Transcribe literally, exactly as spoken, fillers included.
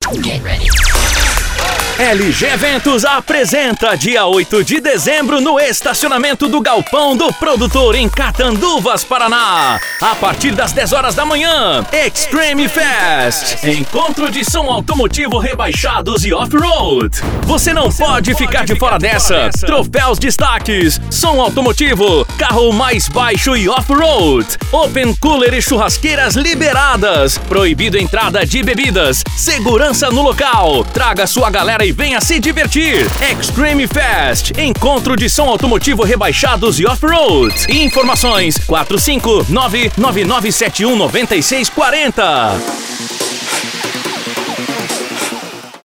Get ready. L G Eventos apresenta dia oito de dezembro no estacionamento do Galpão do Produtor em Catanduvas, Paraná. A partir das dez horas da manhã, Extreme Fest. Encontro de som automotivo rebaixados e off-road. Você não pode ficar de fora dessa. Troféus destaques, som automotivo, carro mais baixo e off-road. Open cooler e churrasqueiras liberadas. Proibido entrada de bebidas. Segurança no local. Traga sua galera e venha se divertir. Extreme Fest, encontro de som automotivo rebaixados e off-road. Informações quatro cinco nove nove nove sete um nove seis quatro zero.